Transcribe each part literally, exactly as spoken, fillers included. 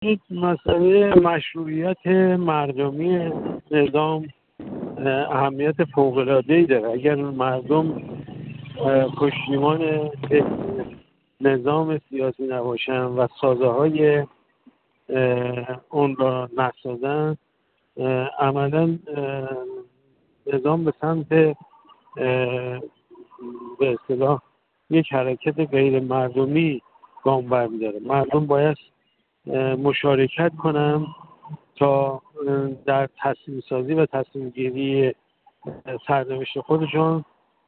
این مسئله مشروعیت مردمی نظام اهمیت فوق‌العاده‌ای داره. اگر مردم پشتیبان نظام سیاسی نباشن و سازه‌های اون را نسازن، عملاً نظام به سمت به اصطلاح یک حرکت غیر مردمی گام برمی‌داره. مردم باید مشارکت کنن تا در تصمیم سازی و تصمیم گیری سرنوشت خودشون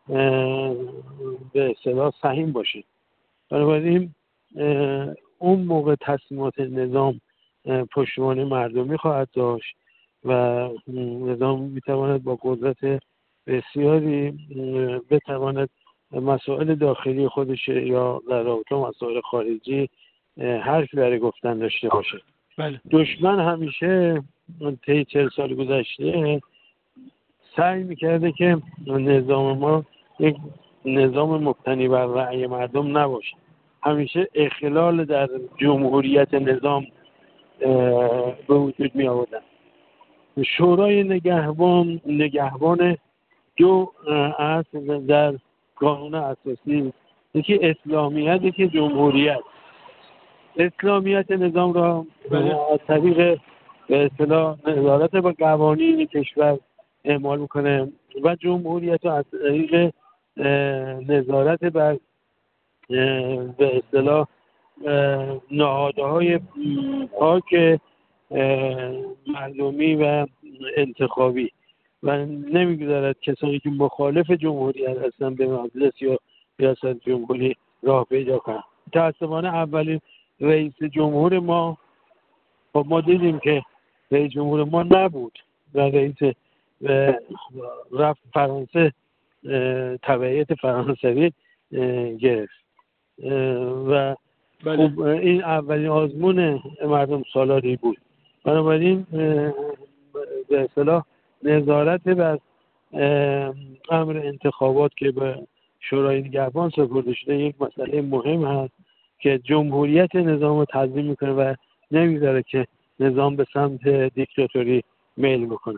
به اصطلاح سهیم باشه. بنابراین اون موقع تصمیمات نظام پشتیبانی مردمی خواهد داشت و نظام میتواند با قدرت بسیاری بتواند مسائل داخلی خودش یا در رابطه مسائل خارجی حرفی برای گفتن داشته باشه. بله. دشمن همیشه طی چهل سال گذشته سعی میکرده که نظام ما یک نظام مبتنی بر رأی مردم نباشه. همیشه اخلال در جمهوریت نظام به وجود می آوردن. شورای نگهبان نگهبان دو اصل در قانون اساسی، یکی اسلامیت یکی جمهوریت. اسلامیت نظام را از طریق به اصطلاح نظارت با قوانین کشور اعمال میکنه و جمهوریت را از طریق نظارت بر به اصطلاح نهادهای پاک مردمی و انتخابی و نمیگذارد کسانی که مخالف جمهوریت هستن به مجلس یا ریاست جمهوری راه پیدا کنند. متأسفانه اولین رئیس جمهور ما خب ما دیدیم که رئیس جمهور ما نبود و رئیس رفت فرانسه تبعیت فرانسوی گرفت و خب این اولین آزمون مردم سالاری بود. بنابراین به اصطلاح نظارت بر امر انتخابات که به شورای نگهبان سپرده شده یک مسئله مهم هست که جمهوریت نظام رو تضمین میکنه و نمیذاره که نظام به سمت دیکتاتوری میل بکنه.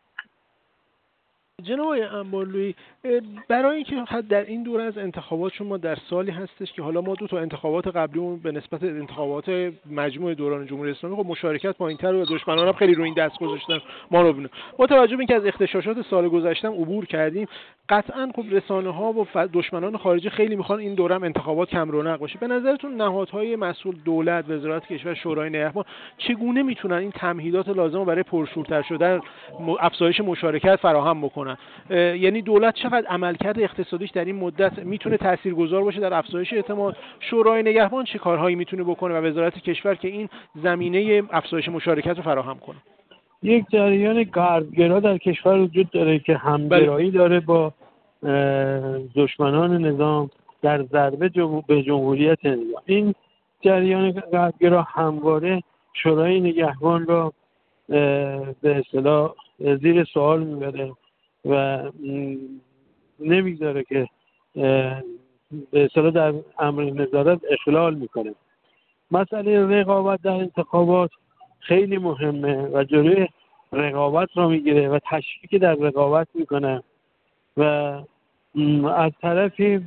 جناب آقای انبارلویی، برای اینکه در این دوره از انتخابات شما در سالی هستش که حالا ما دو تا انتخابات قبلیمون به نسبت انتخابات مجموع دوران جمهوری اسلامی خب مشارکت پایین‌تر و دشمنان هم خیلی روی این دست گذاشتن ما رو ببینیم. با توجه به اینکه از اختشاشات سال گذشته عبور کردیم، قطعاً خب رسانه‌ها و دشمنان خارجی خیلی میخوان این دوره هم انتخابات کم رونق باشه. به نظرتون نهادهای مسئول، دولت، وزارت کشور، شورای نگهبان چگونه میتونن این تمهیدات لازم رو برای پرشورتر شدن، افزایش مشارکت فراهم بکنن؟ یعنی دولت چقدر عملکرد اقتصادیش در این مدت میتونه تاثیرگذار باشه در افزایش اعتماد؟ شورای نگهبان چه کارهایی میتونه بکنه و وزارت کشور که این زمینه افزایش مشارکت رو فراهم کنه؟ یک جریان غربگرا در کشور وجود داره که همگرایی داره با دشمنان نظام در ضربه جمهور به جمهوریت نظام. این جریان غربگرا همواره شورای نگهبان را به اصطلاح زیر سوال میبره و نمیذاره که به اصطلاح در امر نظارت اخلال میکنه. مسئله رقابت در انتخابات خیلی مهمه و جلوی رقابت را میگیره و تشویق در رقابت میکنه و از طرفی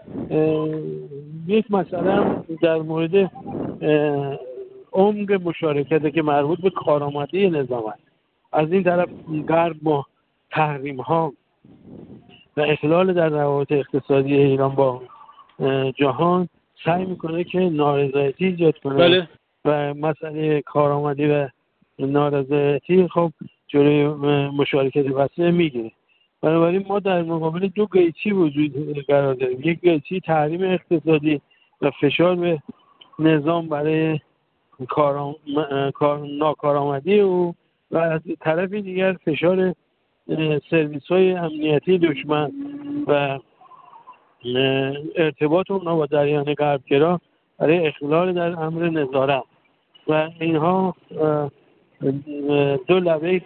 یک مسئله در مورد عمق مشارکت که مربوط به کارآمدی نظام است. از این طرف غرب با تحریم ها و اخلال در روابط اقتصادی ایران با جهان سعی میکنه که نارضایتی ایجاد کنه. بله. و مسئله کارآمدی و نارضایتی خب جلوی مشارکت وسیع میگیره. بنابراین ما در مقابل دو قیچی وجود قرار داریم. یک قیچی تحریم اقتصادی و فشار به نظام برای کار ناکارآمدی او و از طرف دیگر فشار سرویس های امنیتی دشمن و ارتباط اونها با جریان غربگرا برای اخلال در امر نظارت و اینها دو لبه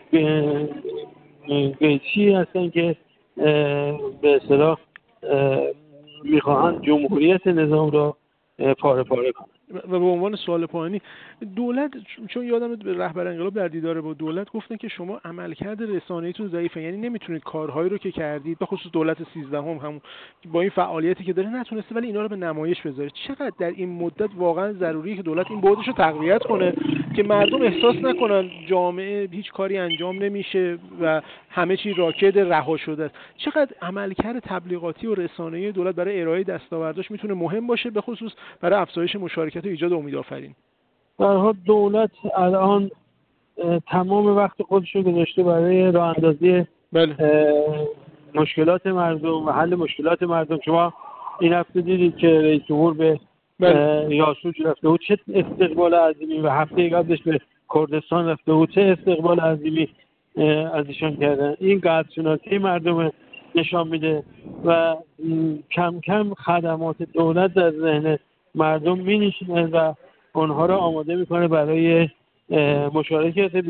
قیچی هستن که به اصطلاح میخواهند جمهوریت نظام را پاره پاره کنند. و به عنوان سوال پایانی، دولت چون یادم رهبر انقلاب در دیدار با دولت گفتن که شما عملکرد رسانه‌ایتون ضعیفه، یعنی نمیتونید کارهایی رو که کردید به خصوص دولت سیزدهم هم با این فعالیتی که داره نتونسته ولی اینا رو به نمایش بذارید. چقدر در این مدت واقعا ضروریه که دولت این بعدش رو تقویت کنه که مردم احساس نکنن جامعه هیچ کاری انجام نمیشه و همه چی راکد رها شده است؟ چقدر عملکرد تبلیغاتی و رسانه‌ای دولت برای ارائه دستاوردش میتونه مهم باشه، به خصوص برای افزایش مشارکت و ایجاد امیدآفرین؟ در حال دولت الان تمام وقت خودش رو گذاشته برای راه اندازی بله. مشکلات مردم و حل مشکلات مردم. شما این هفته دیدید که رئیس جمهور به یاسوج رفته بود، چه استقبال عظیمی، و هفته قبلش به کردستان رفته بود، چه استقبال عظیمی از ایشان کردن. این قدرشناسی مردم نشان میده و کم کم خدمات دولت در ذهن مردم مینشینه و اونها را آماده میکنه برای مشارکت